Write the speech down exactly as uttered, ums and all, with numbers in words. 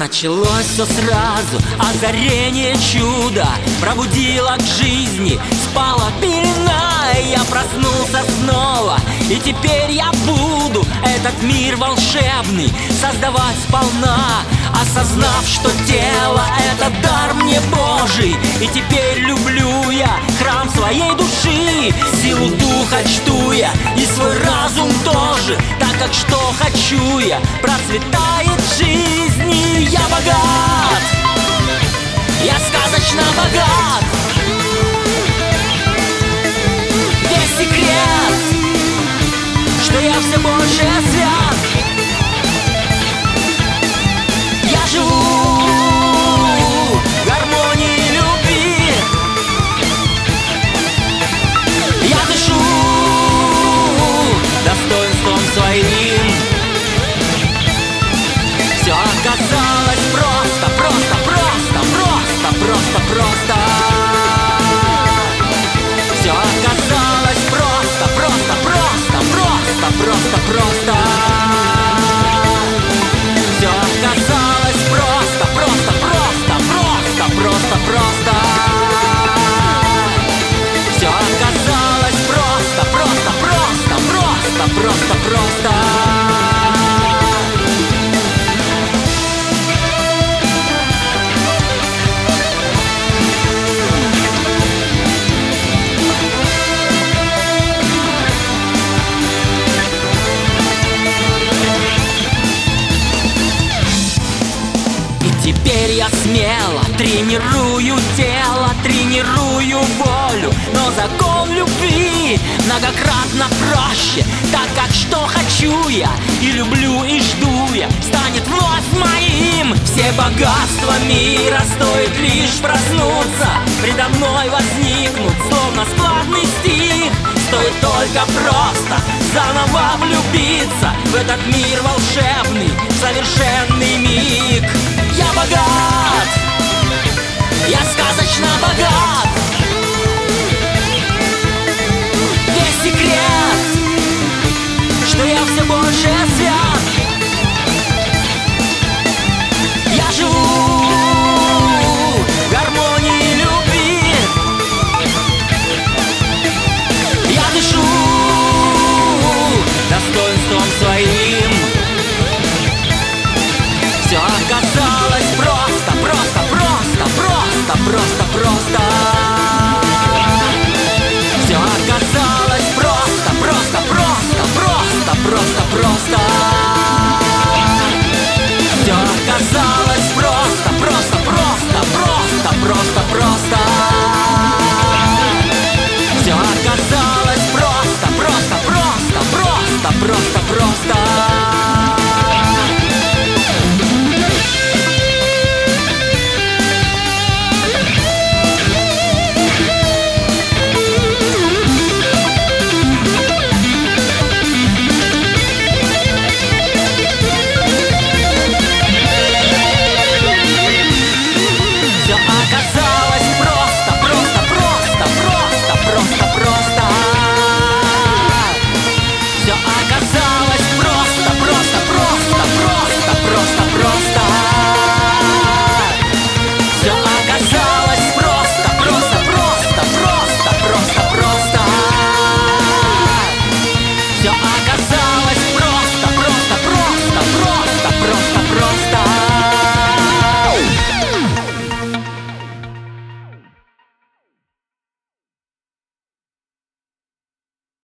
Началось все сразу, озарение чуда пробудило к жизни, спала пелена, и я проснулся снова. И теперь я буду этот мир волшебный создавать сполна, осознав, что тело — это дар мне Божий. И теперь люблю я храм своей души, силу духа чту я и свой разум тоже, так как что хочу я, процветает жизнь, и я богат, я сказочно богат. Весь секрет, что я все больше свят. Я живу в гармонии любви, я дышу достоинством своим. Все оказалось просто, просто, просто, просто, просто, просто. Все оказалось просто, просто, просто, просто, просто, просто. Все оказалось просто, просто, просто, просто, просто, просто. Все оказалось просто, просто, просто, просто, просто, просто. Теперь я смело тренирую тело, тренирую волю, но закон любви многократно проще, так как что хочу я и люблю и жду я станет вновь моим. Все богатства мира стоит лишь проснуться, предо мной возникнут словно складный стих. Стоит только просто заново влюбиться в этот мир волшебный, совершенный миг. Я богат, я сказочно богат. Весь секрет, что я все больше